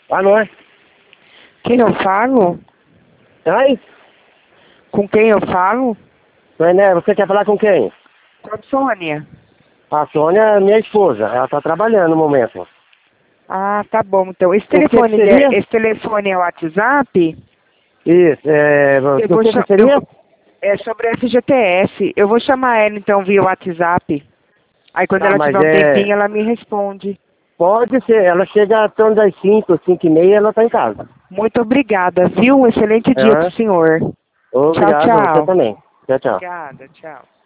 Alô? Quem eu falo? Oi? Com quem eu falo? Né, você quer falar com quem? Com a Sônia. A Sônia é minha esposa. Ela tá trabalhando no momento. Ah, tá bom. Então, O que que seria? esse telefone é o WhatsApp? Isso, Eu o vou que que cha- eu seria? vou- É sobre o FGTS. Eu vou chamar ela então via WhatsApp. Aí quando Tá, ela mas tiver um tempinho, ela me responde. pode ser. Ela chega até das 5, 5:30, ela tá em casa. Muito obrigada, viu? Um excelente dia pro Aham. senhor. Tchau, Obrigado, você tchau. também. Tchau, tchau. Obrigada, tchau.